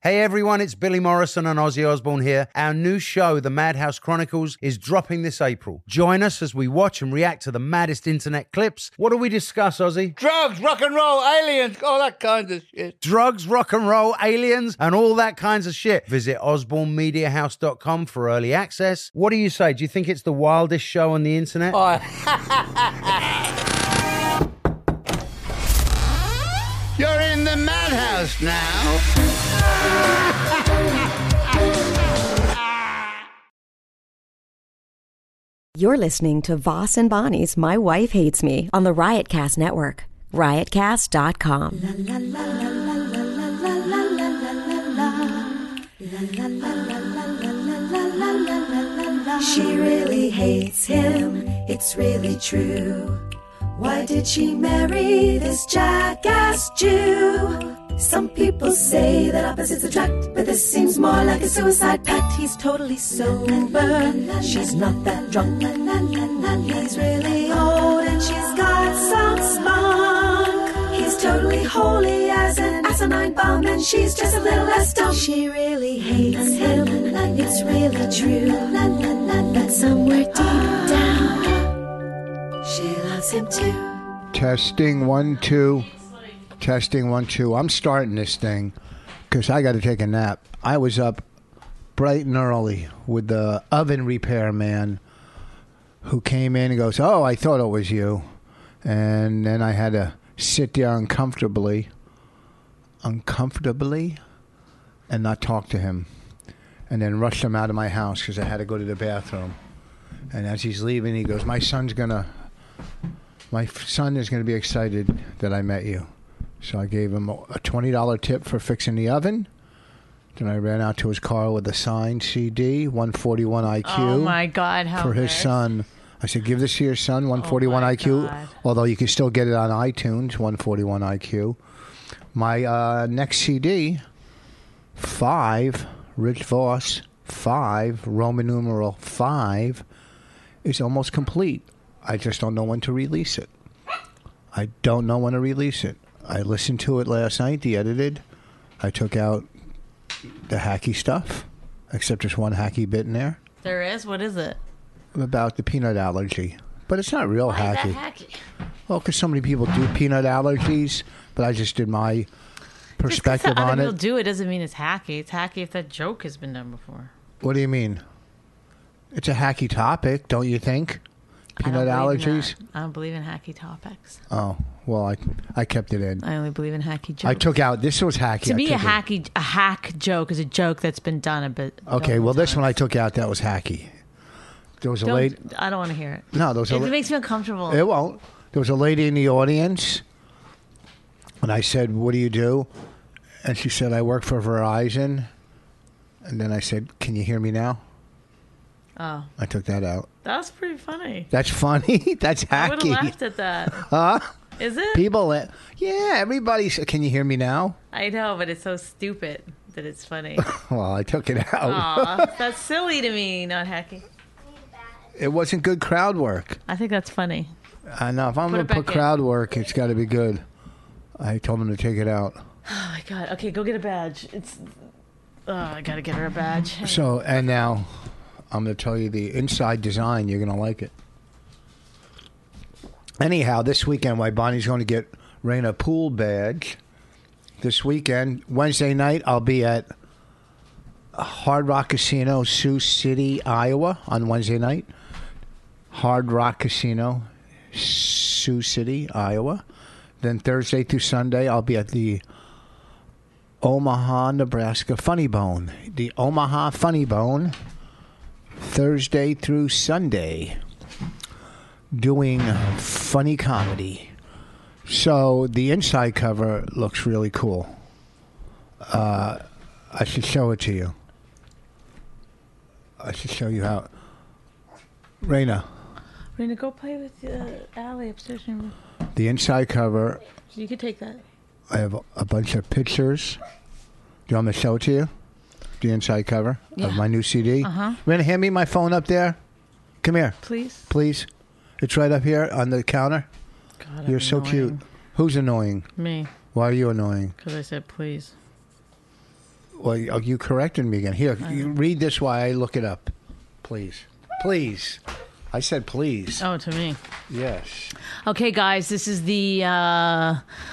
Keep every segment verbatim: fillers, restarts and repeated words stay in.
Hey everyone, it's Billy Morrison and Ozzy Osbourne here. Our new show, The Madhouse Chronicles, is dropping this April. Join us as we watch and react to the maddest internet clips. What do we discuss, Ozzy? Drugs, rock and roll, aliens, all that kind of shit. Drugs, rock and roll, aliens, and all that kinds of shit. Visit osborne media house dot com for early access. What do you say? Do you think it's the wildest show on the internet? Oh. You're in the madhouse now. You're listening to Voss and Bonnie's My Wife Hates Me on the Riotcast Network. riotcast dot com. She really hates him, it's really true. Why did she marry this jackass Jew? Some people say that opposites attract, but this seems more like a suicide pact. He's totally sober, she's not that drunk. He's really old and she's got some spunk. He's totally holy as an asinine bomb, and she's just a little less dumb. She really hates him, it's really true. But somewhere deep down, she loves him too. Testing one, two. Testing one, two. I'm starting this thing because I got to take a nap. I was up bright and early with the oven repair man who came in and goes, "Oh, I thought it was you." And then I had to sit there uncomfortably, uncomfortably, and not talk to him. And then rush him out of my house because I had to go to the bathroom. And as he's leaving, he goes, my son's going to, my son is going to be excited that I met you. So I gave him a twenty dollars tip for fixing the oven. Then I ran out to his car with a signed C D, one forty-one I Q. Oh, my God. How for his nice. son. I said, give this to your son, one forty-one oh I Q. God. Although you can still get it on iTunes, one forty-one I Q. My uh, next C D, five, Rich Voss, five, Roman numeral five, is almost complete. I just don't know when to release it. I don't know when to release it. I listened to it last night, the edited. I took out the hacky stuff, except there's one hacky bit in there. There is? What is it? About the peanut allergy. But it's not real Why hacky. is that hacky? Well, because so many people do peanut allergies, but I just did my perspective Just 'cause on other it. people do it doesn't mean it's hacky. It's hacky if that joke has been done before. What do you mean? It's a hacky topic, don't you think? Peanut I don't believe in allergies? that. I don't believe in hacky topics. Oh, well, I I kept it in. I only believe in hacky jokes. I took out, this was hacky. To I me, a took it- hacky, a hack joke is a joke that's been done a bit. Okay, well, this one I took out, that was hacky. There was a lady. Don't, I don't want to hear it. No, there was a It la- makes me uncomfortable. It won't. There was a lady in the audience, and I said, what do you do? And she said, I work for Verizon. And then I said, can you hear me now? Oh, I took that out. that was pretty funny. That's funny. That's I would hacky. have laughed at that. Huh? Is it? People, la- yeah, everybody said, can you hear me now? I know, but it's so stupid that it's funny. Well, I took it out. Aw, that's silly to me, not hacky. It wasn't good crowd work. I think that's funny. I know. If I'm Put going it to put back in. crowd work, it's got to be good. I told him to take it out. Oh my God. Okay, go get a badge. It's. Oh, I gotta get her a badge. So, and now I'm going to tell you the inside design. You're going to like it. Anyhow, this weekend, my Bonnie's going to get Raina a pool badge. This weekend, Wednesday night, I'll be at Hard Rock Casino, Sioux City, Iowa, on Wednesday night. Hard Rock Casino, Sioux City, Iowa. Then Thursday through Sunday, I'll be at the Omaha, Nebraska Funny Bone. The Omaha Funny Bone, Thursday through Sunday, doing funny comedy. So the inside cover looks really cool. Uh, I should show it to you. I should show you how. Raina, We're gonna go play with uh, Allie upstairs. in your room. the inside cover, You could take that. I have a bunch of pictures. Do you want me to show it to you? The inside cover Yeah. of my new C D. Uh-huh. Raina, hand me my phone up there. Come here, Please. please. It's right up here on the counter. God, You're I'm so annoying. cute. Who's annoying? Me, Why are you annoying? because I said please. Well, you you corrected me again. Here, you read this while I look it up, please. Please. I said please. Oh, to me. Yes. Okay, guys, this is the uh,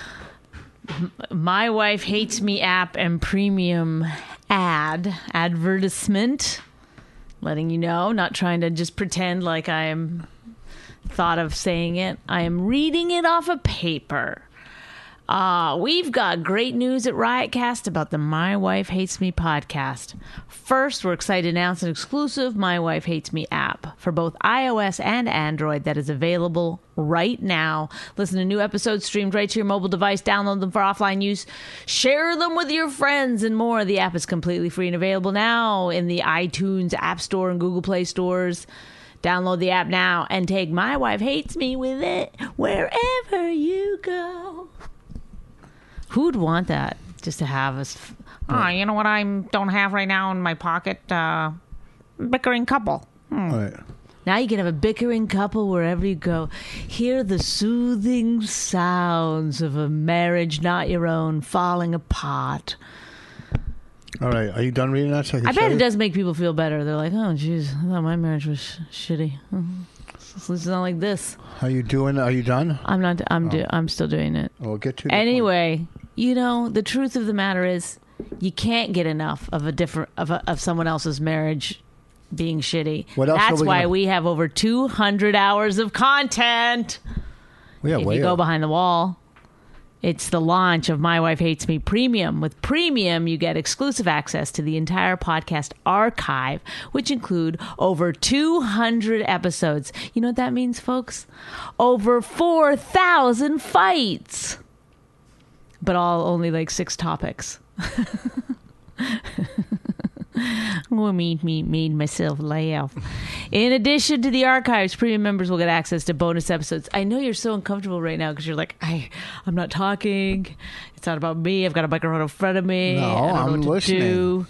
My Wife Hates Me app and premium ad, advertisement. Letting you know, not trying to just pretend like I am thought of saying it. I am reading it off a paper. Uh, we've got great news at Riotcast about the My Wife Hates Me podcast. First, we're excited to announce an exclusive My Wife Hates Me app for both iOS and Android that is available right now. Listen to new episodes streamed right to your mobile device. Download them for offline use. Share them with your friends and more. The app is completely free and available now in the iTunes App Store and Google Play stores. Download the app now and take My Wife Hates Me with it wherever you go. Who'd want that? Just to have us. Oh, you know what I don't have right now in my pocket? Uh, bickering couple. Hmm. All right. Now you can have a bickering couple wherever you go. Hear the soothing sounds of a marriage not your own falling apart. All right. Are you done reading that? So I, can I bet say it does make people feel better. They're like, oh, jeez, I thought my marriage was sh- shitty. It's not like this. Are you doing? Are you done? I'm not. I'm. Oh. Do, I'm still doing it. We'll get to the Anyway, you know, the truth of the matter is, you can't get enough of a different of a, of someone else's marriage being shitty. What else are That's we why gonna- we have over two hundred hours of content. Yeah, if way you go over. behind the wall, it's the launch of My Wife Hates Me Premium. With Premium, you get exclusive access to the entire podcast archive, which include over two hundred episodes. You know what that means, folks? Over four thousand fights. But all only like six topics. Oh, me, me, made myself laugh. In addition to the archives, premium members will get access to bonus episodes. I know you're so uncomfortable right now because you're like, I, I'm not talking. It's not about me. I've got a microphone in front of me. No, I don't know I'm what to listening. do.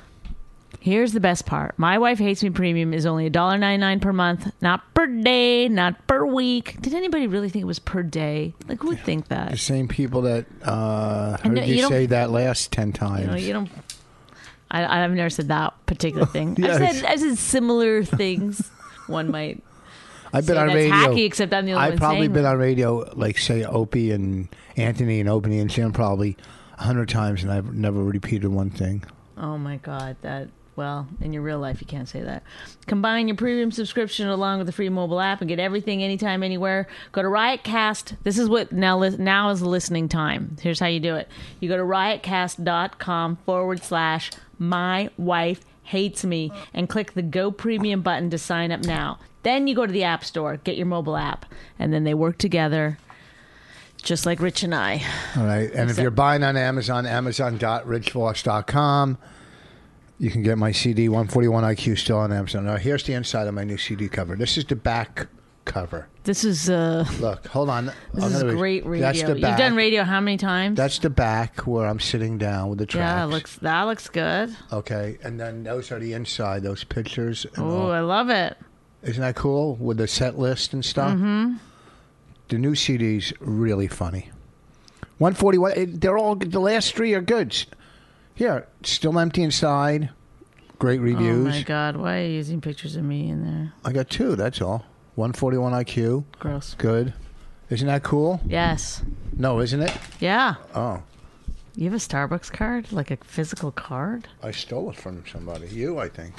Here's the best part. My Wife Hates Me Premium is only one dollar ninety-nine per month, not per day, not per week. Did anybody really think it was per day? Like, who would think that? The same people that uh, I heard know, you, you don't- say that last ten times. You know, you don't. I, I've never said that particular thing. Yes. I've said, I've said similar things. One might. I've been say on that's radio. hacky, except I'm the only I've one probably saying been them. on radio, like say Opie and Anthony and Opie and Jim, probably a hundred times, and I've never repeated one thing. Oh my God, that. Well, in your real life, you can't say that. Combine your premium subscription along with the free mobile app and get everything anytime, anywhere. Go to Riotcast. This is what now li- now is listening time. Here's how you do it. You go to riotcast.com forward slash my wife hates me and click the Go Premium button to sign up now. Then you go to the App Store, get your mobile app, and then they work together just like Rich and I. All right, and if Except- you're buying on Amazon, amazon dot rich voss dot com. You can get my C D, one forty-one I Q, still on Amazon. Now, here's the inside of my new C D cover. This is the back cover. This is uh, Look, hold on. this I'm is gonna- great radio. That's the You've back. done radio how many times? That's the back where I'm sitting down with the tracks. Yeah, looks that looks good. Okay, and then those are the inside, those pictures. And Oh, all. I love it. Isn't that cool? With the set list and stuff. Mm-hmm. The new C D's really funny. one forty-one, it- they're all, the last three are good. Here, still empty inside. Great reviews. Oh my God, why are you using pictures of me in there? I got two, that's all. one forty-one I Q. Gross. Good. Isn't that cool? Yes. No, isn't it? Yeah. Oh, You have a Starbucks card? Like a physical card? I stole it from somebody. You, I think.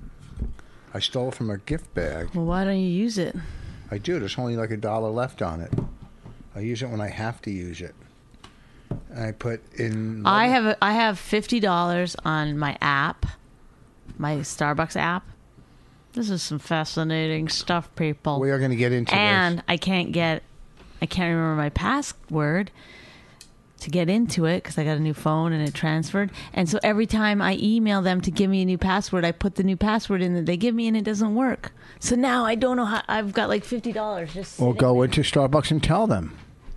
I stole it from a gift bag. Well, why don't you use it? I do. There's only like a dollar left on it. I use it when I have to use it. And I put in... I have a, I have fifty dollars on my app, my Starbucks app. This is some fascinating stuff, people. We are going to get into and this. I can't get, I can't remember my password to get into it because I got a new phone and it transferred. And so every time I email them to give me a new password, I put the new password in that they give me and it doesn't work. So now I don't know how. I've got like fifty dollars just. Well, sitting go there. into Starbucks and tell them.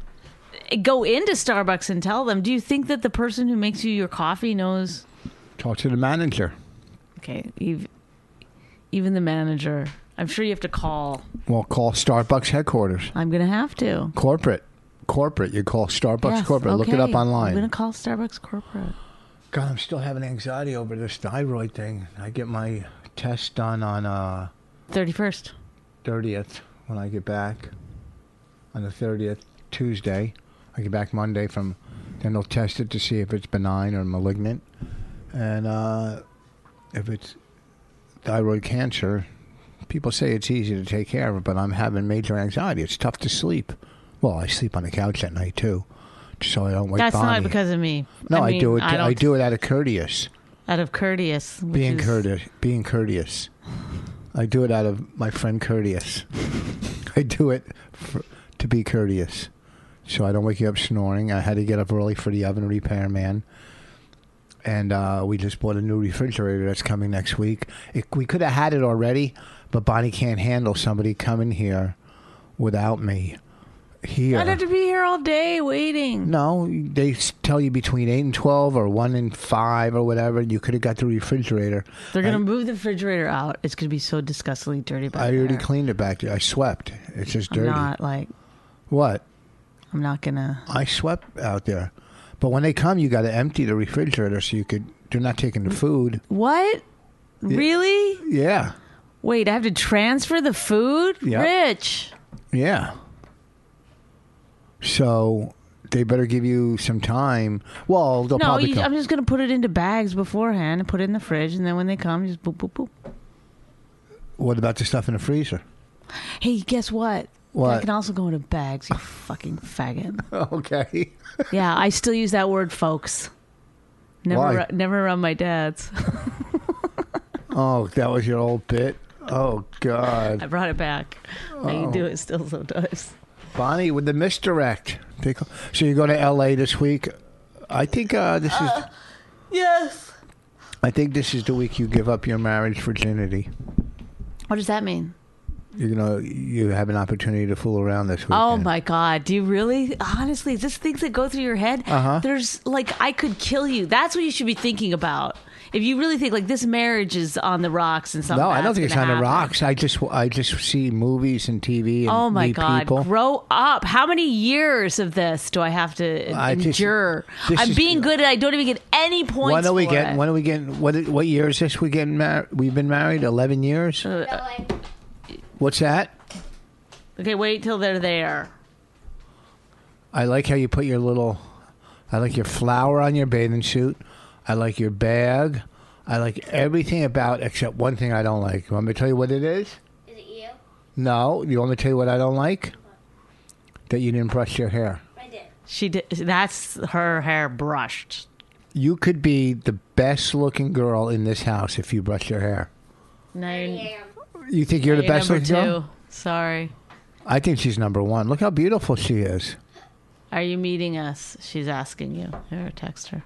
Go into Starbucks and tell them. Do you think that the person who makes you your coffee knows? Talk to the manager. Okay, ev- even the manager. I'm sure you have to call. Well, call Starbucks headquarters. I'm gonna have to. Corporate. Corporate. You call Starbucks Yes, corporate. Look it okay. up online. I'm gonna call Starbucks corporate. God, I'm still having anxiety over this thyroid thing. I get my test done on uh thirty-first. thirtieth when I get back. On the thirtieth, Tuesday. I get back Monday from... Then they'll test it to see if it's benign or malignant. And uh, if it's thyroid cancer, people say it's easy to take care of it, but I'm having major anxiety. It's tough to sleep. Well, I sleep on the couch at night, too, so I don't wake That's Bonnie. not because of me. No, I, I, mean, do it. I, I, do it out of courteous. Out of courteous. which Being is- courteous. Being courteous. I do it out of my friend courteous. I do it for, to be courteous, so I don't wake you up snoring. I had to get up early for the oven repair man, and uh, we just bought a new refrigerator that's coming next week. It, we could have had it already, but Bonnie can't handle somebody coming here without me. Here. I'd have to be here all day waiting. No, they s- tell you between eight and twelve, or one and five, or whatever. You could have got the refrigerator. They're going I- to move the refrigerator out. It's going to be so disgustingly dirty back I already there. cleaned it back there. I swept. It's just I'm dirty. not like, What? I'm not going to. I swept out there. But when they come, you got to empty the refrigerator so you could. They're not taking the food. What? Really? Yeah. Wait, I have to transfer the food? Yep. Rich. Yeah. So they better give you some time. Well, they'll No, probably you, come. I'm just going to put it into bags beforehand and put it in the fridge. And then when they come, just boop, boop, boop. What about the stuff in the freezer? Hey, guess what? What? That can also go into bags, you fucking faggot. Okay. Yeah, I still use that word, folks. Never, Why? ru- never around my dad's. Oh, that was your old bit? Oh, God. I brought it back. I can do it still sometimes. Bonnie with the misdirect. They call- So you go to L A this week. I think uh, this is. Yes. I think this is the week you give up your marriage virginity. What does that mean? You know, you have an opportunity to fool around this weekend. Oh my God! Do you really? Honestly, is this things that go through your head? Uh-huh. There's like I could kill you. That's what you should be thinking about. If you really think like this marriage is on the rocks and something. No, I don't bad's think it's gonna on the happen. rocks. I just, I just see movies and T V and Oh my meet God! people. Grow up! How many years of this do I have to I just- endure? this I'm is- being good, and I don't even get any points. When are we for getting? it. When are we getting? What? What year is this? We getting married? We've been married eleven years. What's that? Okay, wait till they're there. I like how you put your little. I like your flower on your bathing suit. I like your bag. I like everything about except one thing I don't like. You want me to tell you what it is? Is it you? No. You want me to tell you what I don't like? That you didn't brush your hair. I did. She did. That's her hair brushed. You could be the best looking girl in this house if you brush your hair. Now you're, Yeah. You think you're the you're best number looking two. girl? Sorry. I think she's number one. Look how beautiful she is. Are you meeting us? She's asking you. Here, text her.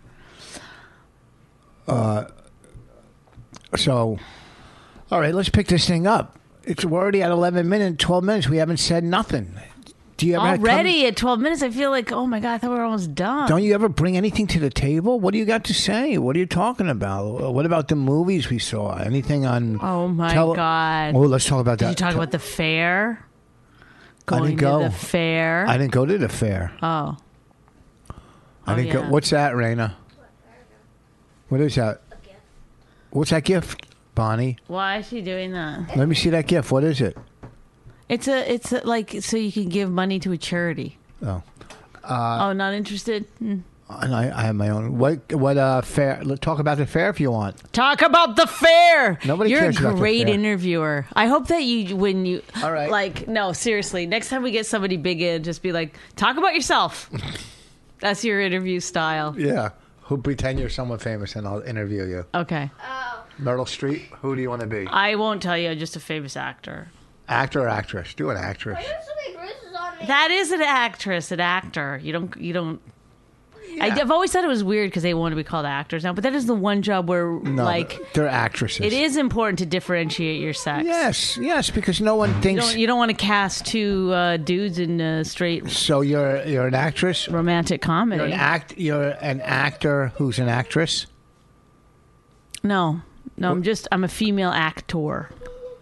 So, all right, let's pick this thing up. It's we're already at eleven minutes, twelve minutes. We haven't said nothing. Do you ever Already at twelve minutes, I feel like, oh my God, I thought we were almost done. Don't you ever bring anything to the table? What do you got to say? What are you talking about? What about the movies we saw? Anything on? Oh my tele- God. Oh, let's talk about Did that. you talk about the fair? I Going didn't go. to the fair? I didn't go to the fair. oh. I Oh, didn't go. yeah. What's that, Raina? What is that? What's that gift, Bonnie? Why is she doing that? Let me see that gift. What is it? It's a, it's a, like, so you can give money to a charity. Oh, oh, not interested? Hmm. and I, I have my own. What? What? Uh, fair. Let's talk about the fair if you want. Talk about the fair. Nobody You're cares a about the great fair. interviewer. I hope that you, when you, All right. like, no, seriously, next time we get somebody big in, just be like, talk about yourself. That's your interview style. Yeah. Who pretend you're someone famous and I'll interview you. Okay. Oh. Meryl Streep. Who do you want to be? I won't tell you. Just a famous actor. Actor or actress? Do an actress. Why do you have so many bruises on me? That is an actress, an actor. You don't. You don't. I, I've always thought it was weird because they want to be called actors now, but that is the one job where, No, like, they're actresses. it is important to differentiate your sex. Yes, yes, because no one You thinks. don't, you don't want to cast two uh, dudes in a straight So you're you're an actress. romantic comedy. You're an act. You're an actor who's an actress. No, no, I'm just I'm a female actor.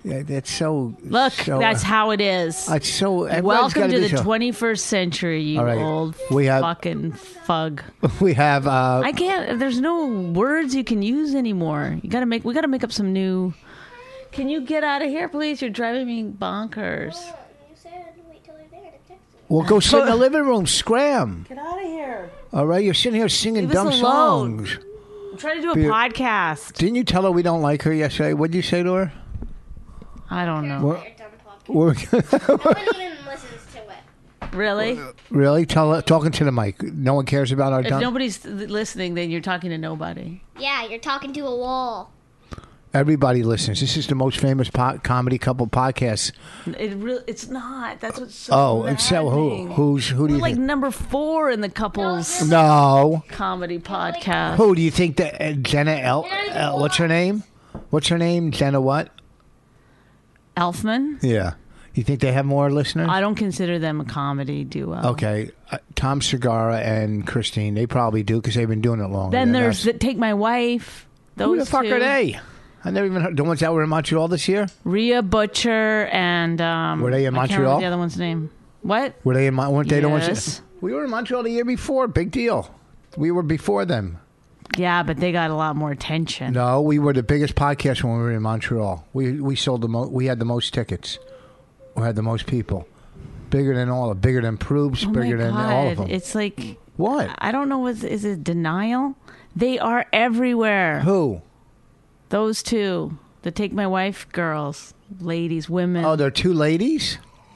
Yeah, that's so. Look, so, that's how it is. It's so. everybody's Welcome gotta to be the so- twenty-first century, you All right, old we have- fucking fug. We have. Uh, I can't. There's no words you can use anymore. You gotta make. We gotta make up some new. Can you get out of here, please? You're driving me bonkers. You said wait till they're there to text you. Well, go sit in the living room. Scram. Get out of here. All right, you're sitting here singing Leave us dumb alone. songs. I'm trying to do a Be- podcast. Didn't you tell her we don't like her yesterday? What did you say to her? I don't know. What? You're done talking. We're- No one even listens to it. Really? really? Tell her, talking to the mic. No one cares about our If dumb. nobody's listening, then you're talking to nobody. Yeah, you're talking to a wall. Everybody listens. This is the most famous po- comedy couple podcast. It really. It's not. That's what's so. Oh, and so who? maddening. Who's who do We're you like think? number four in the couples No. comedy podcast. Who do you think that uh, Jenna El? El what's her name? What's her name? Jenna what? Elfman. Yeah. You think they have more listeners? I don't consider them a comedy duo. Okay, uh, Tom Segura and Christine, they probably do because they've been doing it longer. Then than there's us. the, Take My Wife. Those Who the fuck two. are they? I never even heard. The ones that were in Montreal this year? Rhea Butcher and um, Were they in I can't remember Montreal? the other one's name. What? Were they in? Mon- weren't they the ones? Yes. That, we were in Montreal the year before. Big deal. We were before them. Yeah, but they got a lot more attention. No, we were the biggest podcast when we were in Montreal. We we sold the mo- we had the most tickets. We had the most people. Bigger than all, bigger than Proops, Oh bigger my than God. all of them. It's like What? I don't know. What is it? Denial? They are everywhere. Who? Those two, the Take My Wife girls, ladies, women. Oh, they're two ladies.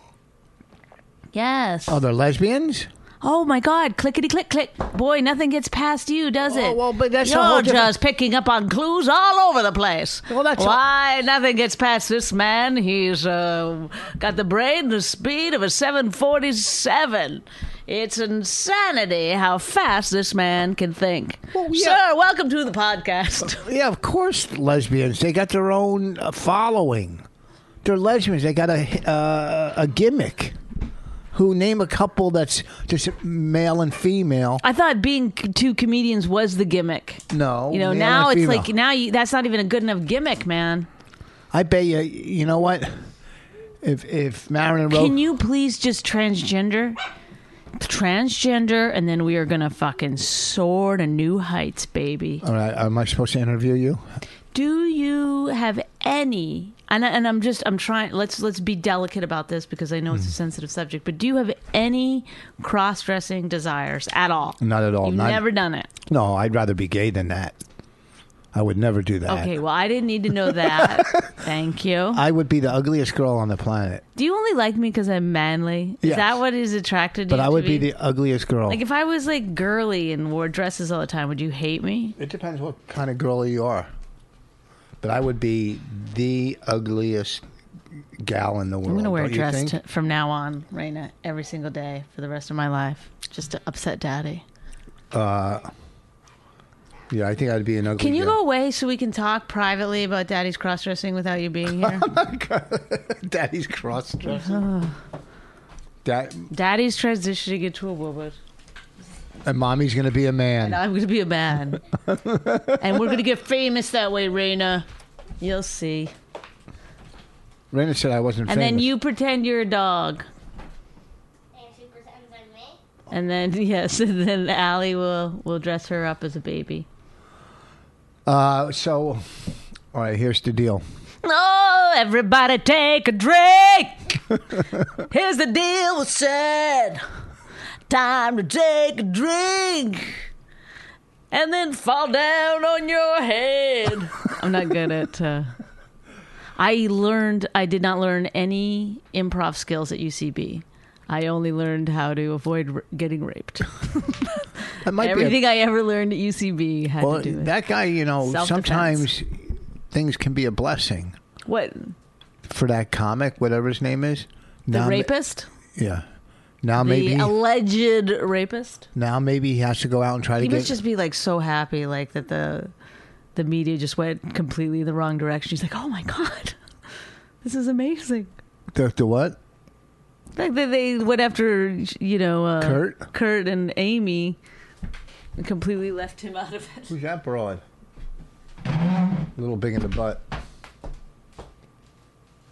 yes. Oh, they're lesbians. Oh my God! Clickety click click. Boy, nothing gets past you, does it? Oh, well, but that's a You're whole different- just picking up on clues all over the place. Well, that's a- why nothing gets past this man. He's uh, got the brain, the speed of a seven forty-seven. It's insanity how fast this man can think. Well, yeah. Sir, welcome to the podcast. Yeah, of course, lesbians. They got their own uh, following. They're lesbians. They got a uh, a gimmick. Who name a couple that's just male and female? I thought being c- two comedians was the gimmick. No, You know, male now and it's female. like now you, that's not even a good enough gimmick, man. I bet you. You know what? If if Marilyn wrote, Can you please just transgender? Transgender, and then we are gonna fucking soar to new heights, baby. all right, am I supposed to interview you? Do you have any? And, I- and I'm just I'm trying. Let's let's be delicate about this because I know Hmm. it's a sensitive subject. But do you have any cross-dressing desires at all? Not at all. You've Not- never done it. No, I'd rather be gay than that. I would never do that. Okay, well, I didn't need to know that. Thank you. I would be the ugliest girl on the planet, Do you only like me because I'm manly? Is Yes. that what is attracted to but you? I to would me? be the ugliest girl. Like if I was like girly and wore dresses all the time, would you hate me? It depends what kind of girl you are. But I would be the ugliest gal in the world. I'm gonna wear a don't you dress think? t- from now on, Raina, every single day for the rest of my life, just to upset Daddy. Yeah, I think I'd be an ugly. Can you girl. go away so we can talk privately about Daddy's cross-dressing without you being here? Daddy's cross dressing. Dad Daddy's transitioning into a woman, and mommy's gonna be a man. and I'm going to be a man, and we're going to get famous that way, Raina. You'll see. Raina said I wasn't And famous. then you pretend you're a dog. And she pretends I'm me. And then yes, and then Allie will will dress her up as a baby. Uh, so, all right. Here's the deal. Oh, everybody take a drink. Here's the deal we said. Time to take a drink. And then fall down on your head. I'm not good at... Uh, I learned... I did not learn any improv skills at U C B. I only learned how to avoid r- getting raped. That might Everything be. I ever learned at U C B had A, well, to do with that guy, you know, self-defense. sometimes things can be a blessing What? for that comic, whatever his name is. The Now, rapist? Yeah. Now The maybe. alleged rapist? Now maybe he has to go out and try to He get. must just be like so happy, like that the the media just went completely the wrong direction. He's like, oh my God, this is amazing. the, the what? Like they, they went after, you know, uh, Kurt? Kurt and Amy and completely left him out of it. Who's that broad? A little big in the butt.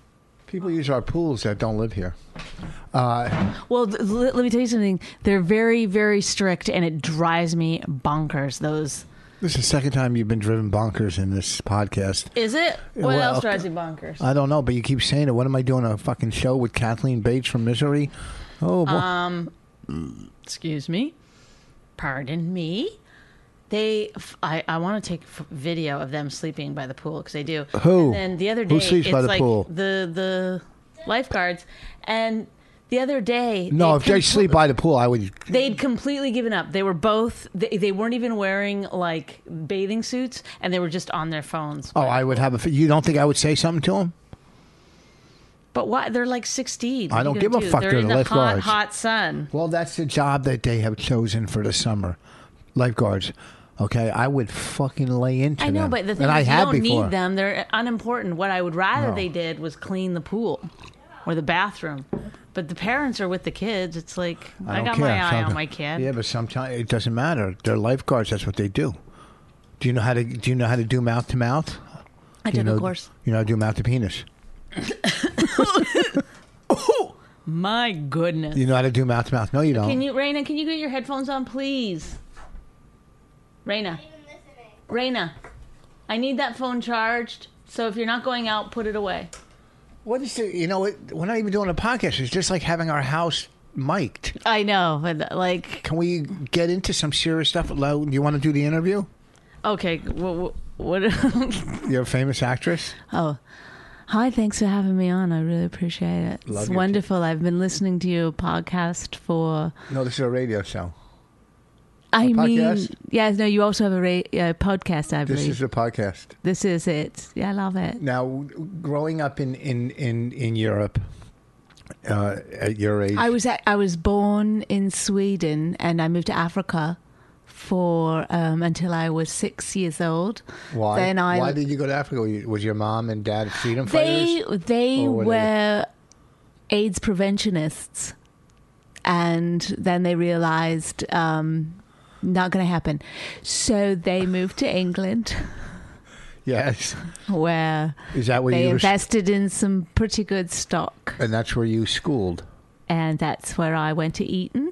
People use our pools that don't live here. Uh, Well, th- let let me tell you something. They're very, very strict, and it drives me bonkers. Those this is the second time you've been driven bonkers in this podcast. is it? What Well, else drives you bonkers? I don't know, but you keep saying it. What am I doing? A fucking show with Kathleen Bates from Misery? Oh, boy. Um, excuse me. Pardon me. They, f- I, I want to take f- video of them sleeping by the pool because they do. Who? And then the other day, Who sleeps it's by the like pool? the the lifeguards, and the other day, no, they'd if they compl- sleep by the pool, I would. they'd completely given up. They were both, they, they weren't even wearing like bathing suits, and they were just on their phones. Oh, I would have a. You don't think I would say something to them? But why? They're like sixteen. What I are don't you give gonna a do? fuck. They're They're in the the hot, lifeguards. hot sun. Well, that's the job that they have chosen for the summer. Lifeguards. Okay, I would fucking lay into I know, them. but the thing and I is, you have don't before. need them. They're unimportant. What I would rather No. they did was clean the pool or the bathroom. But the parents are with the kids. It's like, I, don't got care. my eye on Sometimes- my kid. Yeah, but sometimes it doesn't matter. They're lifeguards. That's what they do. Do you know how to? Do you know how to do mouth to mouth? I Do you took know, a course. You know how to do mouth to penis. My goodness. You know how to do mouth to mouth. No, you don't. Can you, Raina, can you get your headphones on, please? Raina. Raina, I need that phone charged. So if you're not going out, put it away. What is the? You know, what? We're not even doing a podcast. It's just like having our house mic'd. I know, but like, Can we get into some serious stuff? Do you want to do the interview? okay, what? what You're a famous actress. oh, hi! Thanks for having me on. I really appreciate it. Love it's you, wonderful. I've been listening to your podcast for. No, this is a radio show. I mean, podcast? yes. No, you also have a ra- uh, podcast. I This believe is a podcast. this is it. Yeah, I love it. Now, growing up in in in in Europe, uh, at your age, I was at, I was born in Sweden, and I moved to Africa for um, until I was six years old. why? Then I why did you go to Africa? Were you- Was your mom and dad freedom they fighters? they Or were were they- AIDS preventionists, and then they realized um, not going to happen, so they moved to England, Yes. where Is that where they you were? invested in some pretty good stock, And that's where you schooled. and that's where I went to Eton.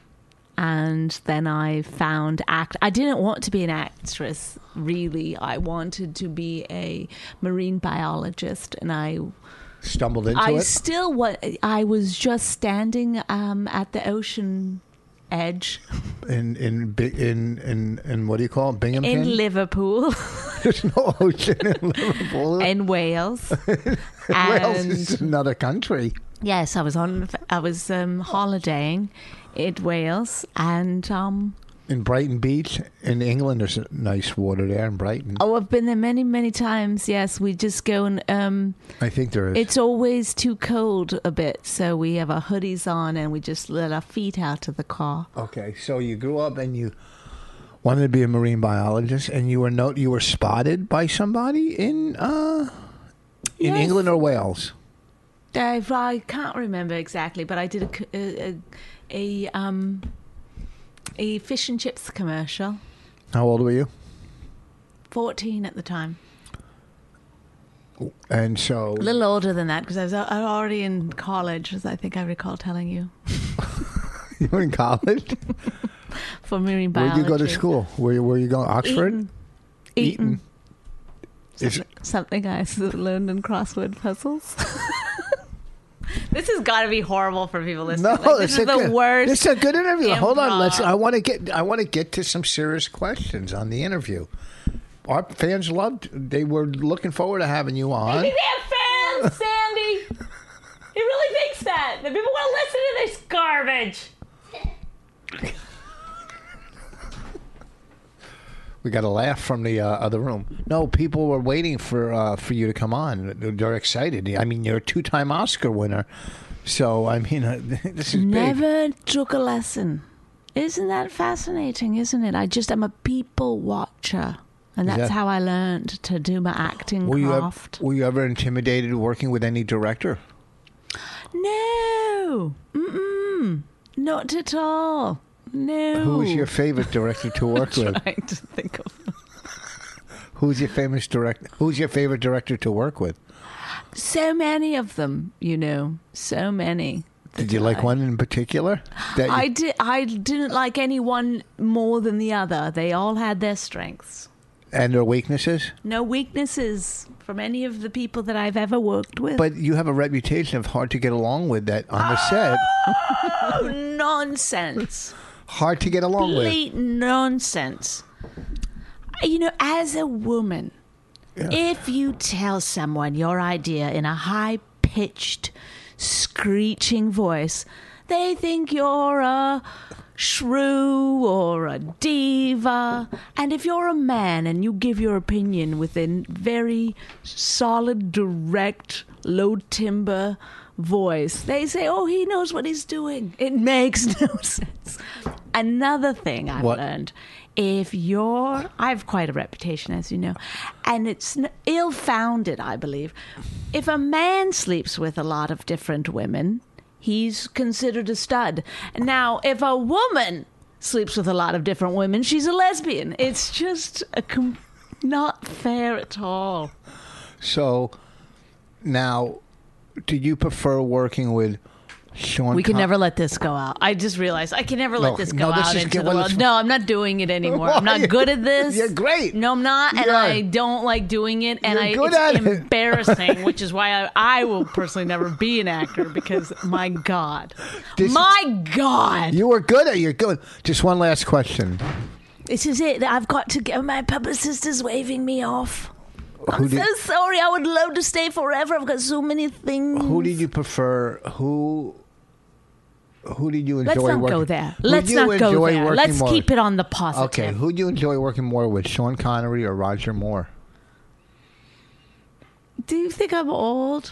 And then I found act. I didn't want to be an actress, really. I wanted to be a marine biologist, and I Stumbled into I it. still wa I was just standing um, at the ocean edge in in Bi- in in in what do you call it? Binghamton. in Liverpool, There's no ocean in Liverpool. in Wales. Wales and is another country. yes, I was on. I was um, holidaying in Wales, and um, In Brighton Beach in England, there's nice water there in Brighton. oh, I've been there many, many times. Yes, we just go and. Um, I think there is. It's always too cold a bit, so we have our hoodies on and we just let our feet out of the car. Okay, so you grew up and you wanted to be a marine biologist, and you were no, you were spotted by somebody in uh, in Yes. England or Wales. I, I can't remember exactly, but I did a, c- a, a, a, um, a fish and chips commercial. How old were you? fourteen at the time. And so A little older than that because I was al- I was already in college, as I think I recall telling you, you were in college. for marine Where biology. did you go to school? Where you- where you going? Oxford. Eton. Eton. Is, Something I learned in crossword puzzles. This has got to be horrible for people listening. no, Like, this it's is a the good, worst. It's a good interview. Hold on, let's. improv. I want to get. I want to get to some serious questions on the interview. Our fans loved. They were looking forward to having you on. Maybe they have fans, Sandy. He really thinks that. That people want to listen to this garbage. We got a laugh from the uh, other room. No, people were waiting for uh, for you to come on. They're excited. I mean, you're a two-time Oscar winner, so I mean, uh, this is big. Never took a lesson. Isn't that fascinating, isn't it? I just am a people watcher. And Is that's that- how I learned to do my acting Were you, ev- craft. were you ever intimidated working with any director? No. Mm-mm. Not at all. No. Who was your favorite director to work with? trying to think of. Who's your famous direct? Who's your favorite director to work with? So many of them, you know, so many. Did you like one in particular? That you- I did. I didn't like any one more than the other. They all had their strengths. and their weaknesses? No weaknesses from any of the people that I've ever worked with. But you have a reputation of hard to get along with that on the set. Oh, nonsense. Hard to get along with. Complete nonsense. You know, as a woman, if you tell someone your idea in a high-pitched, screeching voice, they think you're a shrew or a diva. And if you're a man and you give your opinion with a very solid, direct, low-timber voice, they say, oh, he knows what he's doing. It makes no sense. Another thing I've What? learned, if you're, I have quite a reputation, as you know, and it's n- ill-founded, I believe. If a man sleeps with a lot of different women, he's considered a stud. Now, if a woman sleeps with a lot of different women, she's a lesbian. It's just a com- not fair at all. So, now, do you prefer working with Sean We can Con- never let this go out. I just realized I can never let No, this no, go this out is into good. the Well, world. it's- No, I'm not doing it anymore. I'm Why? not good at this. You're great. No, I'm not, and Yeah. I don't like doing it. And You're I, good it's at it. embarrassing, which is why I, I will personally never be an actor because, my God, This- my God, You were good at it. You're good. Just one last question. this is it. I've got to go. My publicist is waving me off. Who I'm did, so sorry. I would love to stay forever. I've got so many things. who did you prefer? Who Who did you enjoy Let's not working go there. who Let's do you not go enjoy there. working Let's more keep with? it on the positive. Okay, who do you enjoy working more with, Sean Connery or Roger Moore? Do you think I'm old?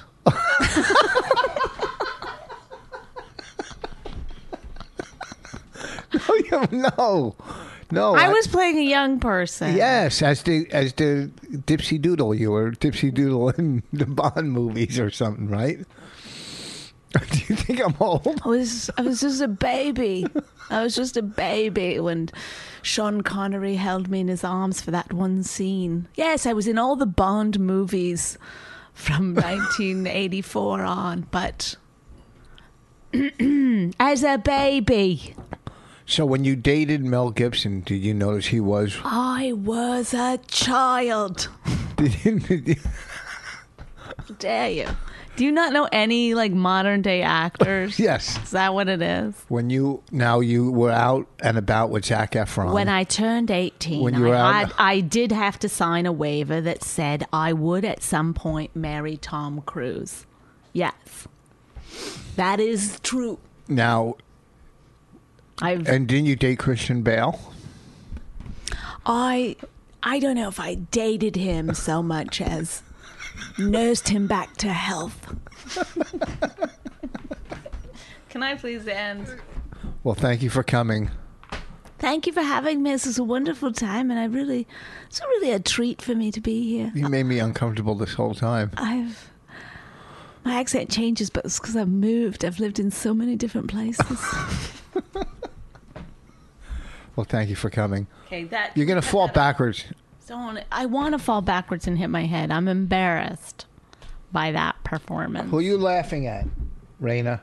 Oh, no, no. I was playing a young person. Yes, as the as the Dipsy Doodle, you were Dipsy Doodle in the Bond movies or something, right? Do you think I'm old? I was I was just a baby. I was just a baby when Sean Connery held me in his arms for that one scene. Yes, I was in all the Bond movies from nineteen eighty-four on, but as a baby, So when you dated Mel Gibson, did you notice he was? I was a child. Did you, did you- How dare you? Do you not know any like modern day actors? yes. Is that what it is? When you now you were out and about with Zac Efron. When I turned eighteen, When you were I, out- had, I did have to sign a waiver that said I would at some point marry Tom Cruise. Yes. That is true. now, I've and didn't you date Christian Bale? I I don't know if I dated him so much as nursed him back to health. Can I please end? Well, thank you for coming. Thank you for having me. This is a wonderful time, and I really, it's really a treat for me to be here. You made me uncomfortable this whole time. I've my accent changes, but it's because I've moved. I've lived in so many different places. Well, thank you for coming. Okay, that You're gonna fall backwards. Don't I want to fall backwards and hit my head? I'm embarrassed by that performance. Who are you laughing at, Raina?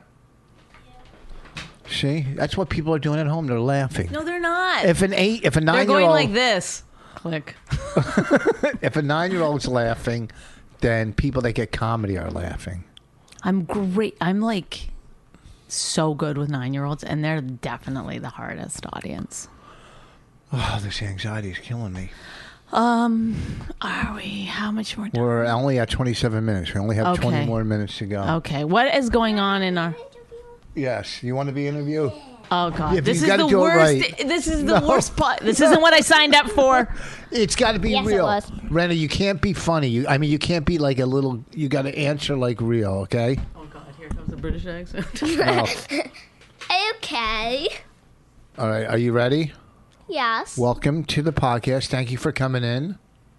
See, that's what people are doing at home. They're laughing. No, they're not. If an eight, if a they're nine-year-old, going like this. Click. if a nine-year-old's laughing, then people that get comedy are laughing. I'm great. I'm like so good with nine-year-olds, and they're definitely the hardest audience. Oh, this anxiety is killing me. Um, are we? How much more time? We're only at twenty-seven minutes. We only have Okay. twenty more minutes to go. Okay, what is going on in our? Yes, you want to be interviewed? Oh God, Yeah, but this you is gotta the do it worst. right. This is the No. worst part. This isn't what I signed up for. It's got to be Yes, it real. was. Rena, you can't be funny. You, I mean, you can't be like a little. You got to answer like real, okay? Oh God, here comes the British accent. No. Okay. All right, are you ready? Yes. Welcome to the podcast. Thank you for coming in.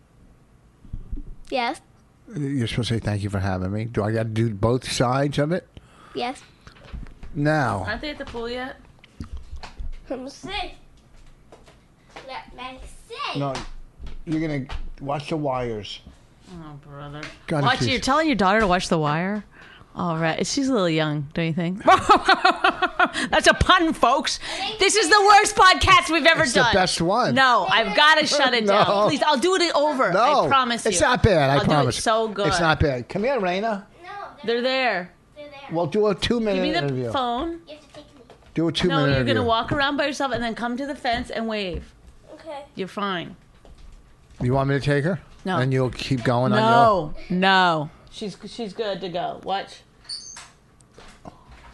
Yes. You're supposed to say thank you for having me. Do I got to do both sides of it? Yes. Now, Aren't they at the pool yet? Let me see. Let me see. no, you're gonna watch the wires. Oh, brother. God, Watch, she's- you're telling your daughter to watch The Wire? All right. She's a little young, don't you think? That's a pun, folks. This is the worst podcast we've ever It's the done. best one. No, I've got to shut it No. down. Please, I'll do it over. No, I promise you. It's not bad. I I'll promise. do it so good. It's not bad. Come here, Raina. No, They're there. they're there. We'll do a two-minute Give me the interview. phone. You have to take me. Do a two-minute No, you're interview. going to walk around by yourself and then come to the fence and wave. Okay. You're fine. You want me to take her? No. And you'll keep going on No, no. She's she's good to go. Watch. your...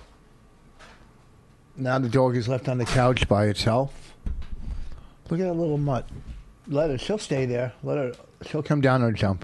Now the dog is left on the couch by itself. Look at that little mutt. Let her. She'll stay there. Let her. She'll come down or jump.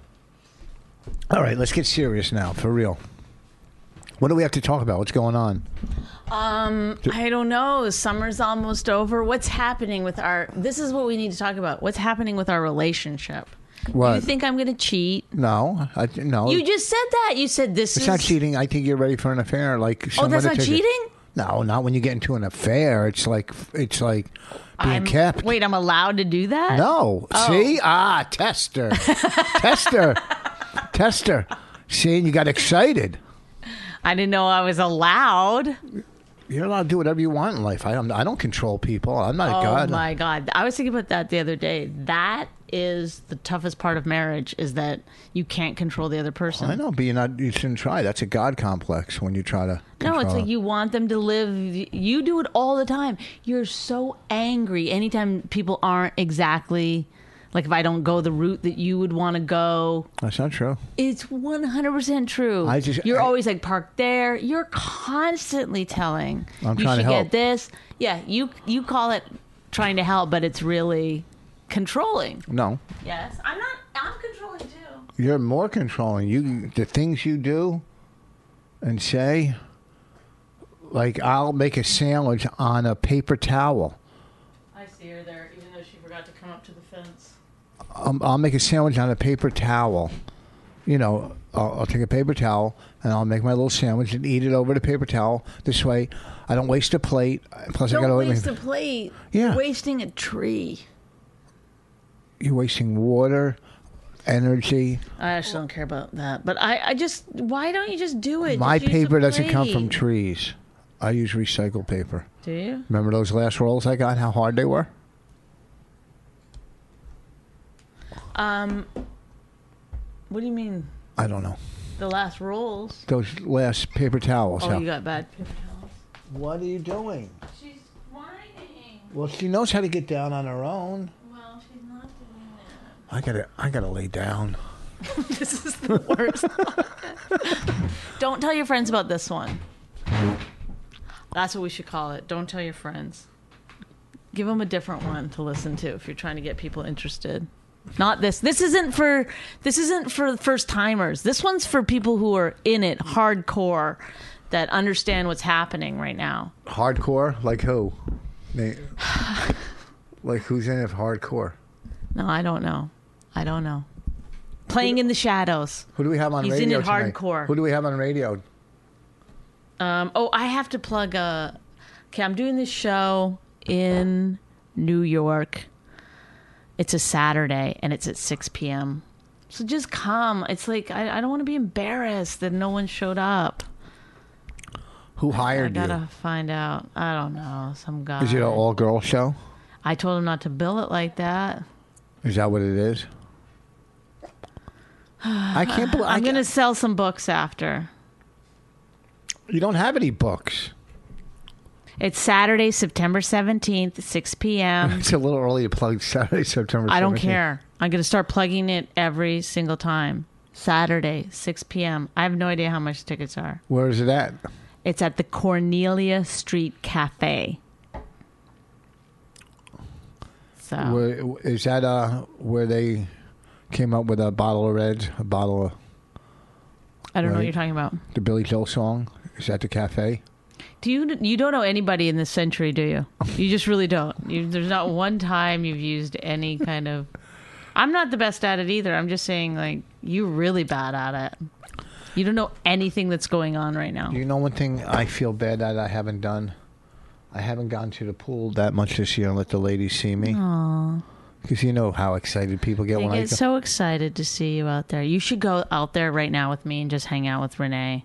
All right, let's get serious now, for real. What do we have to talk about? What's going on? Um, I don't know. Summer's almost over. What's happening with our? This is what we need to talk about. What's happening with our relationship? What? You think I'm going to cheat? No, I, no. You just said that. You said this it's is not cheating. I think you're ready for an affair. Like Oh, someone that's to not take it- cheating? No, not when you get into an affair. It's like it's like being I'm- kept. Wait, I'm allowed to do that? No. Oh. See? Ah, tester. tester. Tester. See, and you got excited. I didn't know I was allowed. You're allowed to do whatever you want in life. I don't, I don't control people. I'm not a Oh god. my God. I was thinking about that the other day. That is the toughest part of marriage, is that you can't control the other person. I know, but you're not, you shouldn't try. That's a god complex when you try to No, it's control like it. you want them to live. You do it all the time. You're so angry anytime people aren't exactly, like if I don't go the route that you would want to go. That's not true. It's one hundred percent true. I just- You're I- always like, park there. You're constantly telling, I'm you trying to should help. get this. Yeah, you you call it trying to help, but it's really controlling. No. Yes, I'm not. I'm controlling too. You're more controlling. You the things you do and say, like I'll make a sandwich on a paper towel. I see her there, even though she forgot to come up to the fence. Um, I'll make a sandwich on a paper towel. You know, I'll, I'll take a paper towel and I'll make my little sandwich and eat it over the paper towel. This way, I don't waste a plate. Plus, I Don't gotta waste my, a plate. Yeah. You're wasting a tree. You're wasting water, energy. I actually don't care about that. But I, I just, why don't you just do it? My Just use a paper doesn't come from plate. trees. I use recycled paper. Do you? Remember those last rolls I got? How hard they were? Um, what do you mean? I don't know. The last rolls? Those last paper towels. Oh, how- you got bad paper towels. What are you doing? She's whining. Well, she knows how to get down on her own. Well, she's not doing I gotta, I gotta lay down. that. This is the worst. Don't tell your friends about this one. That's what we should call it. Don't tell your friends. Give them a different one to listen to if you're trying to get people interested. Not this. This isn't for. This isn't for first timers. This one's for people who are in it hardcore, that understand what's happening right now. Hardcore? Like who? They- like who's in it hardcore? No, I don't know. I don't know. Playing in the shadows. Who do we have on He's in radio it tonight? hardcore. Who do we have on radio? Um, oh, I have to plug a. Okay, I'm doing this show in New York. It's a Saturday and it's at six p.m. So just come. It's like I, I don't want to be embarrassed that no one showed up. Who I hired gotta you? find out. I don't know. Some guy. Is it an all-girl show? I told him not to bill it like that. Is that what it is? I can't believe. I'm I gonna can't- sell some books after. You don't have any books. It's Saturday, September seventeenth, six p.m. It's a little early to plug Saturday, September. I don't seventeenth. care. I'm going to start plugging it every single time. Saturday, six p.m. I have no idea how much tickets are. Where is it at? It's at the Cornelia Street Cafe. So Where, is that uh, where they came up with a bottle of red, a bottle of I don't know what right. you're talking about. the Billy Joel song? Is that the cafe? Do you you don't know anybody in this century, do you? You just really don't. You, there's not one time you've used any kind of. I'm not the best at it either. I'm just saying, like, you're really bad at it. You don't know anything that's going on right now. You know one thing I feel bad that I haven't done? I haven't gone to the pool that much this year and let the ladies see me. Because you know how excited people get I when I get go. so excited to see you out there. You should go out there right now with me and just hang out with Renee.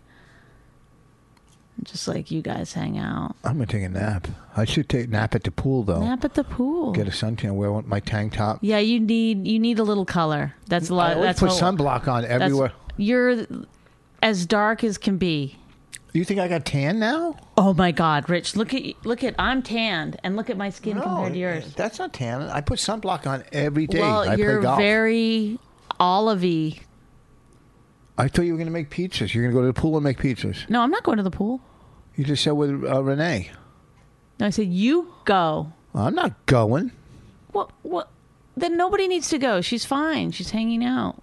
Just like you guys hang out. I'm going to take a nap. I should take a nap at the pool, though. Nap at the pool. Get a suntan, wear my tank top. Yeah, you need you need a little color. That's a lot. I always that's put what- sunblock on that's- everywhere. You're as dark as can be. You think I got tan now? Oh my God, Rich! Look at look at I'm tanned, and look at my skin compared to yours. That's not tan. I put sunblock on every day. Well, I you're play golf. very olivey. I thought you were going to make pizzas. You're going to go to the pool and make pizzas. No, I'm not going to the pool. You just said with uh, Renee. No, I said you go. I'm not going. What? What? Then nobody needs to go. She's fine. She's hanging out.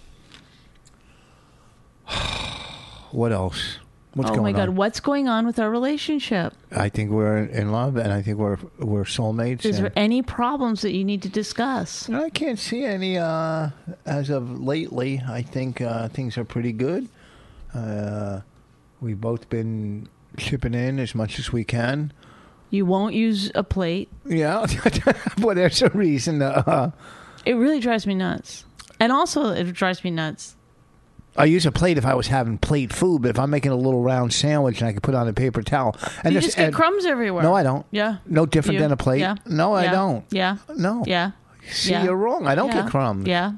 What else? What's oh going my God, on? what's going on with our relationship? I think we're in love, and I think we're we're soulmates. Is and there any problems that you need to discuss? I can't see any uh, as of lately. I think uh, things are pretty good. Uh, we've both been chipping in as much as we can. You won't use a plate. Yeah, well, there's a reason. Uh, It really drives me nuts. And also, it drives me nuts. I use a plate if I was having plate food, but if I'm making a little round sandwich and I can put on a paper towel, and You this- just get and- crumbs everywhere. No, I don't. Yeah. No different You? than a plate. Yeah. No, I Yeah. don't. Yeah. No. Yeah. See, Yeah. you're wrong. I don't Yeah. get crumbs. Yeah.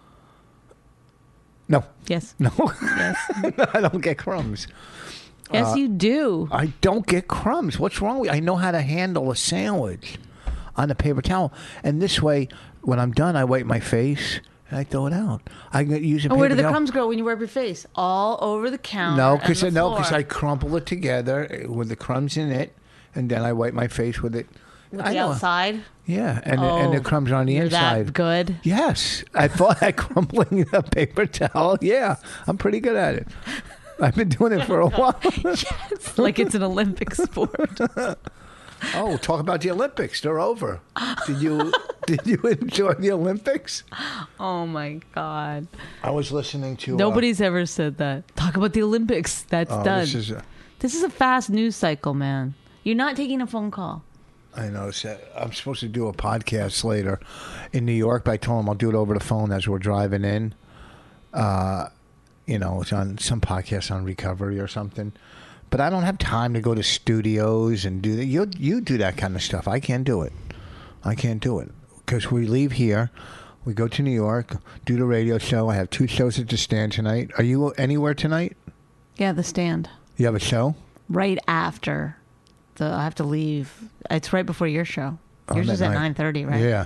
No. Yes. No. Yes. No, I don't get crumbs. Yes, Uh, you do. I don't get crumbs. What's wrong with I know how to handle a sandwich on a paper towel. And this way, when I'm done, I wipe my face and I throw it out. I can use a Oh, paper where do the towel. crumbs go when you wipe your face? All over the counter. No, because because no, because I crumple it together with the crumbs in it, and then I wipe my face with it. With I the know. outside. Yeah, and the, and the Oh, crumbs are on the You're inside. that good. Yes, I thought I crumpling a paper towel. Yeah, I'm pretty good at it. I've been doing it for a while. It's like it's an Olympic sport. Oh, talk about the Olympics. They're over. Did you did you enjoy the Olympics? Oh my God. I was listening to. Nobody's ever said that. Talk about the Olympics. That's Uh, oh, done. this is. A, This is a fast news cycle, man. You're not taking a phone call. I know. so I'm supposed to do a podcast later in New York, but I told him I'll do it over the phone as we're driving in. Uh, you know, it's on some podcast on recovery or something. But I don't have time to go to studios and do that. You you do that kind of stuff. I can't do it. I can't do it because we leave here, we go to New York, do the radio show. I have two shows at the Stand tonight. Are you anywhere tonight? Yeah, the stand. You have a show? Right after. The, I have to leave. It's right before your show. Oh, Yours that is at night. nine thirty, right? Yeah.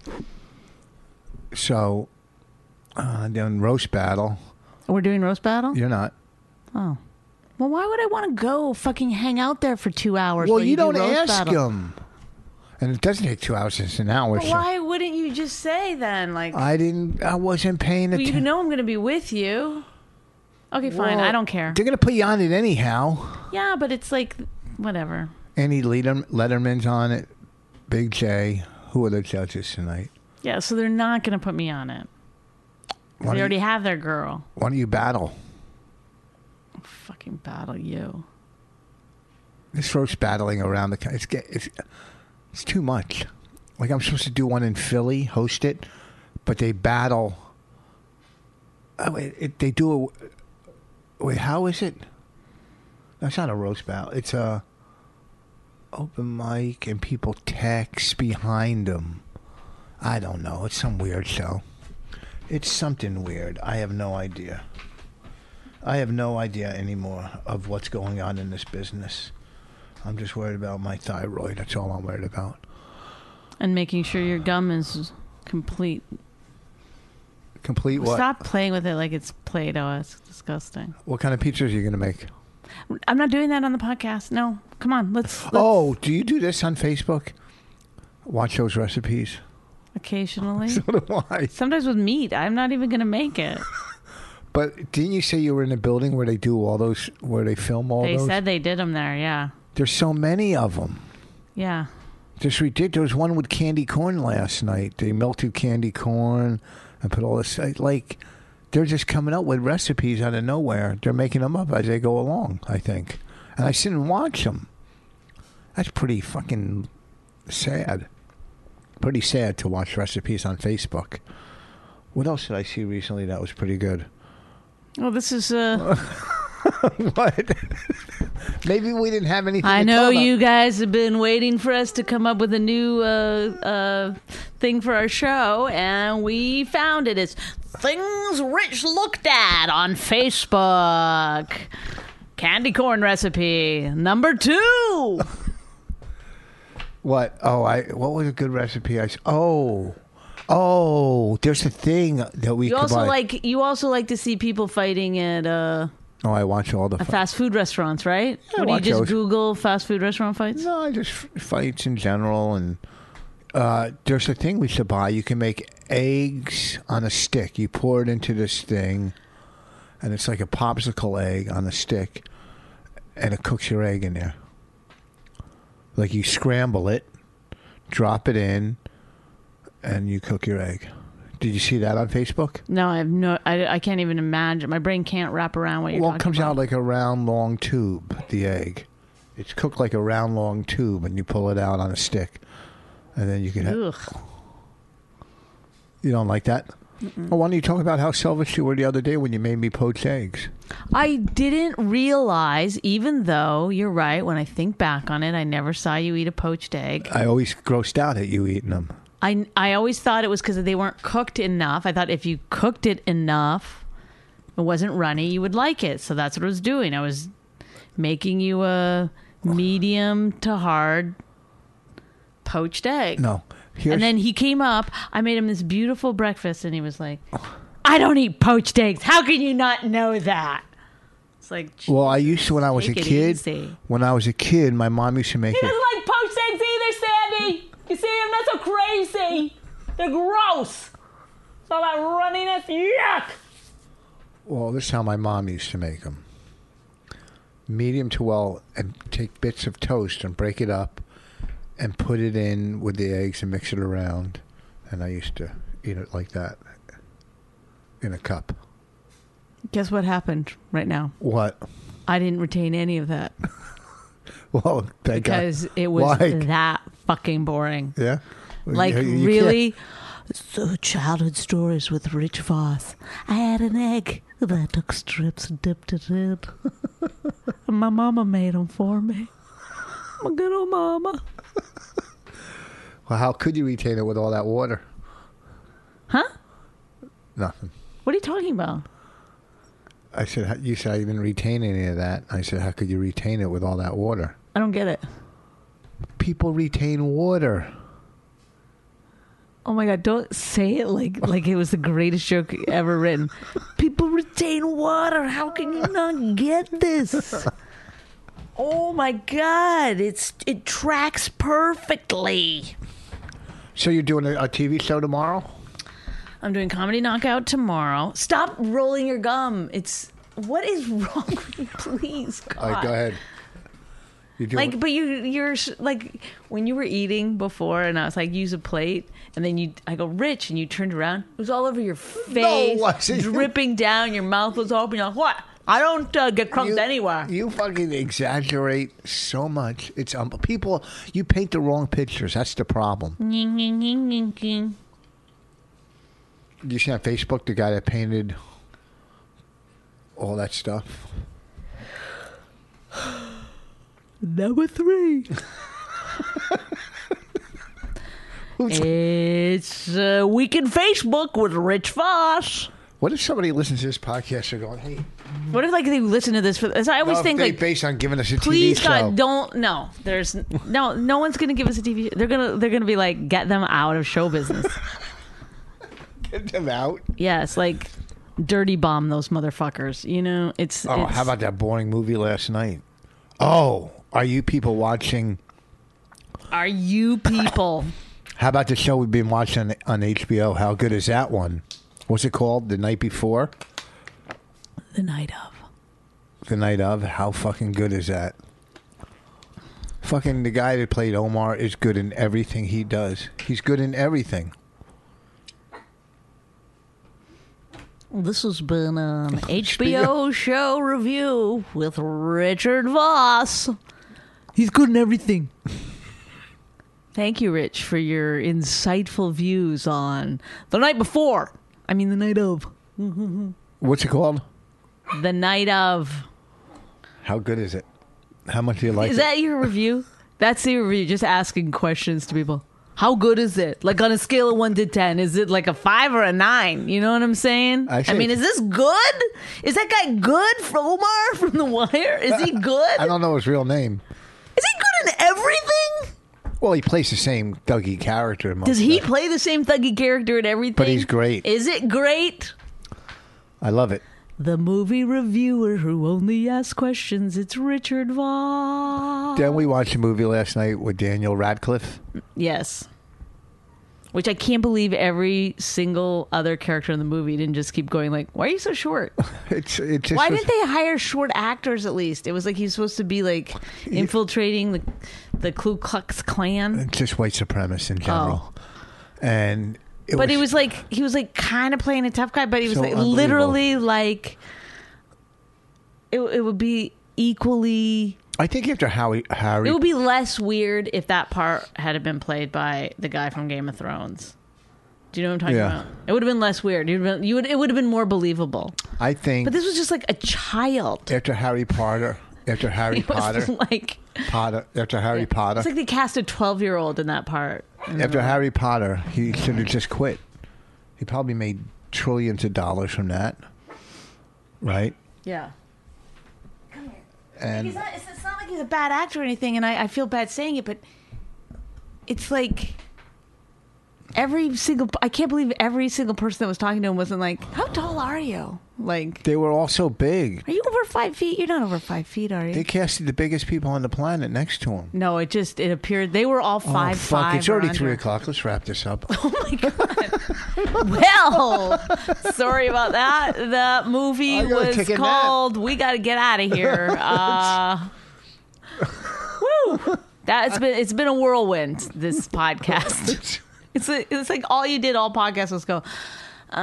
So, uh, then roast battle. We're doing roast battle? You're not. Oh. Well, why would I want to go fucking hang out there for two hours? Well, while you do don't roast ask battle? him. And it doesn't take two hours. It's an hour. But so why wouldn't you just say then? Like, I didn't. I wasn't paying well, you attention. know I'm going to be with you. Okay, fine. I don't care. They're gonna put you on it anyhow. Yeah, but it's like, whatever. Any leader, Letterman's on it. Big J. Who are the judges tonight? Yeah, so they're not going to put me on it. Why They don't, already you, have their girl. why don't you battle? Fucking battle you. This roast battling around the country, it's, get- it's it's too much. Like I'm supposed to do one in Philly, host it, but they battle. Oh, it, it, they do a. Wait, how is it? That's not a roast battle. It's a open mic and people text behind them. I don't know. It's some weird show. It's something weird. I have no idea. I have no idea anymore of what's going on in this business. I'm just worried about my thyroid. That's all I'm worried about. And making sure your gum is complete. Complete what? Stop playing with it like it's Play-Doh. It's disgusting. What kind of pizzas are you going to make? I'm not doing that on the podcast. No. Come on. Let's. let's Oh, do you do this on Facebook? Watch those recipes. Occasionally. So do I. Sometimes with meat. I'm not even going to make it. But didn't you say you were in a building where they do all those, where they film all They those? said they did them there. Yeah. There's so many of them. Yeah. Just ridiculous. There was one with candy corn last night. They melted candy corn and put all this, like, they're just coming up with recipes out of nowhere. They're making them up as they go along, I think. And I sit and watch them. That's pretty fucking sad. pretty sad to watch recipes on Facebook. What else did I see recently that was pretty good? Oh, this is. Uh, What? Maybe we didn't have anything. I to know talk about. you guys have been waiting for us to come up with a new uh, uh, thing for our show, and we found it. It's Things Rich Looked At on Facebook. Candy corn recipe number two. What? Oh, I. What was a good recipe? I. s- Oh, oh. There's a thing that we. You could also buy. like you also like to see people fighting at uh, Oh, I watch all the. at fi- fast food restaurants, right? Yeah, I what do you watch just those. Google fast food restaurant fights? No, just f- fights in general, and uh, there's a thing we should buy. You can make eggs on a stick. You pour it into this thing, and it's like a popsicle egg on a stick, and it cooks your egg in there. Like you scramble it, drop it in, and you cook your egg. Did you see that on Facebook? No, I have no. I, I can't even imagine. My brain can't wrap around what you're Well, talking it comes about. out like a round, long tube, the egg. It's cooked like a round, long tube, and you pull it out on a stick. And then you can have... Ugh. You don't like that? Well, why don't you talk about how selfish you were the other day when you made me poached eggs? I didn't realize, even though you're right, when I think back on it, I never saw you eat a poached egg. I always grossed out at you eating them. I, I always thought it was because they weren't cooked enough. I thought if you cooked it enough, it wasn't runny, you would like it. So that's what I was doing. I was making you a medium to hard poached egg. No. Here's, And then he came up. I made him this beautiful breakfast, and he was like, I don't eat poached eggs. How can you not know that? It's like, well, I used to when I was a Take it kid. easy. When I was a kid, my mom used to make he it. doesn't like poached eggs either, Sandy. You see him? That's so crazy. They're gross. It's all that runniness. Yuck. Well, this is how my mom used to make them. Medium to well, and take bits of toast and break it up and put it in with the eggs and mix it around. And I used to eat it like that in a cup. Guess what happened right now? What? I didn't retain any of that Well, thank God. because it was Why? that fucking boring. Yeah? Like, You- you really? So, childhood stories with Rich Voss. I had an egg, and I took strips and dipped it in. And my mama made them for me. My good old mama. can't- Well, how could you retain it with all that water? Huh? Nothing. What are you talking about? I said, how- you said I didn't retain any of that. I said, how could you retain it with all that water? I don't get it. People retain water. Oh my God, don't say it like like it was the greatest joke ever written. People retain water. How can you not get this? Oh my God, it's it tracks perfectly. So you're doing a, a T V show tomorrow? I'm doing Comedy Knockout tomorrow. Stop rolling your gum. It's what is wrong with you, please? God. All right, go ahead. You doing Like, but you, you're sh- like when you were eating before, and I was like, use a plate, and then you, I go, Rich, and you turned around, it was all over your face, wasn't. dripping down. Your mouth was open. You're like, what? I don't uh, get crunked you, anywhere. You fucking exaggerate so much. It's um, people. You paint the wrong pictures. That's the problem. You see on Facebook the guy that painted all that stuff. Number three. It's uh, Week in Facebook with Rich Voss. What if somebody listens to this podcast and going, "Hey"? What if like they listen to this? For, as I always No, think, they like, based on giving us a please T V show. God, don't. No, there's no. No one's gonna give us a T V. They're gonna. They're gonna be like, get them out of show business. Get them out. Yes, like dirty bomb those motherfuckers. You know, it's. Oh, it's how about that boring movie last night? Oh, are you people watching? Are you people? How about the show we've been watching on H B O? How good is that one? What's it called? The Night Before? The night of. The Night of? How fucking good is that? Fucking the guy that played Omar is good in everything he does. He's good in everything. This has been an H B O show review with Richard Voss. He's good in everything. Thank you, Rich, for your insightful views on The Night Before. I mean, The Night of. What's it called? The Night of. How good is it? How much do you like Is it? that your review? That's the review, just asking questions to people. How good is it? Like on a scale of one to ten, is it like a five or a nine? You know what I'm saying? I I, say mean, it's- is this good? Is that guy good, from Omar from The Wire? Is he good? I don't know his real name. Is he good in everything? Well, he plays the same Dougie character. in most Does he of it. play the same thuggy character in everything? But he's great. Is it great? I love it. The movie reviewer who only asks questions, it's Richard Vaughn. Then we watched a movie last night with Daniel Radcliffe. Yes. Which I can't believe every single other character in the movie didn't just keep going like, why are you so short? It's it just Why was- didn't they hire short actors at least? It was like he's supposed to be like infiltrating the the Ku Klux Klan. It's just white supremacists in general. Oh. And it But was, he was like he was like kind of playing a tough guy, but he was So like unbelievable. literally like it it would be equally I think after Howie, Harry, it would be less weird if that part had been played by the guy from Game of Thrones. Do you know what I'm talking Yeah. about? It would have been less weird. You'd been, you would it would have been more believable. I think But this was just like a child. after Harry Potter, after Harry He was Potter, like Potter, after Harry Potter, it's like they cast a twelve year old in that part. after Harry Potter, he should have just quit. He probably made trillions of dollars from that, right? Yeah. And He's not, it's, it's not like he's a bad actor or anything, and I, I feel bad saying it, but it's like every single. I can't believe every single person that was talking to him wasn't like, "How tall are you?" Like, they were all so big. are you over five feet? You're not over five feet, are you? They casted the biggest people on the planet next to him. no, it just it appeared they were all five oh, fuck. five. It's or already under. three o'clock. Let's wrap this up. Oh my god! Well, sorry about that. The movie I gotta was take a nap. called "We Got to Get Out of Here." Uh, woo! That's been it's been a whirlwind. This podcast. It's a, it's like all you did all podcast was go. Uh,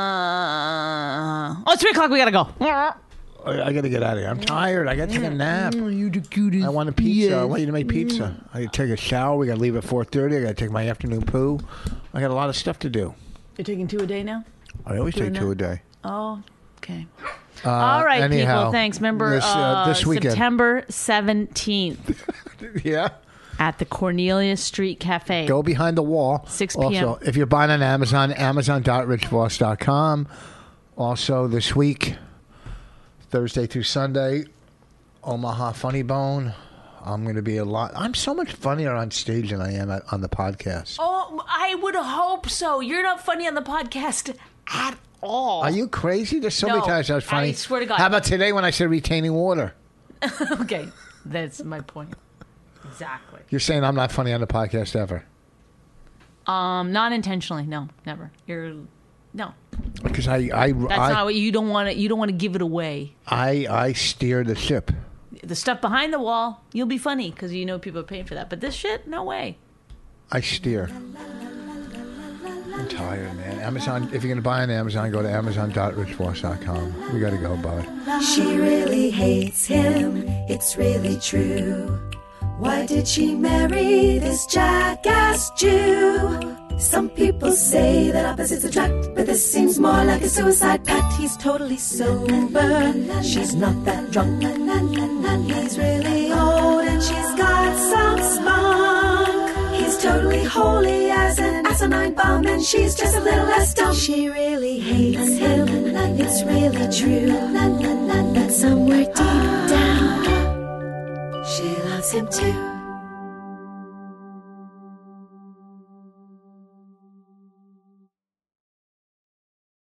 oh, it's three o'clock. We gotta go. I, I got to get out of here. I'm tired. I got to take a nap. You the cutest. I want a pizza. I want you to make pizza. I got to take a shower. We got to leave at four thirty. I got to take my afternoon poo. I got a lot of stuff to do. You're taking two a day now. I always take Doing two that? a day. Oh, okay. Uh, All right, anyhow, people. Thanks. Remember this, uh, uh, this weekend. September seventeenth Yeah. at the Cornelia Street Cafe. Go behind the wall. six p.m. Also, if you're buying on Amazon, amazon dot rich voss dot com. Also, this week, Thursday through Sunday, Omaha Funny Bone. I'm going to be a lot. I'm so much funnier on stage than I am at, on the podcast. Oh, I would hope so. You're not funny on the podcast at all. Are you crazy? There's so many No, times I was funny. I swear to God. How about today when I said retaining water? Okay, that's my point. Exactly. You're saying I'm not funny on the podcast ever. Um, not intentionally. No, never. You're no. Because I, I, That's I, not what you don't want to. You don't want to give it away. I, I steer the ship. The stuff behind the wall, you'll be funny because you know people are paying for that. But this shit, no way. I steer. I'm tired, man. Amazon. If you're going to buy on Amazon, go to amazon dot rich voss dot com. We got to go, bud. She really hates him, it's really true. Why did she marry this jackass Jew? Some people say that opposites attract, but this seems more like a suicide pact. He's totally sober, she's not that drunk. He's really old and she's got some spunk. He's totally holy as an asinine bomb, and she's just a little less dumb. She really hates him, it's really true. But somewhere deep down, she loves him too.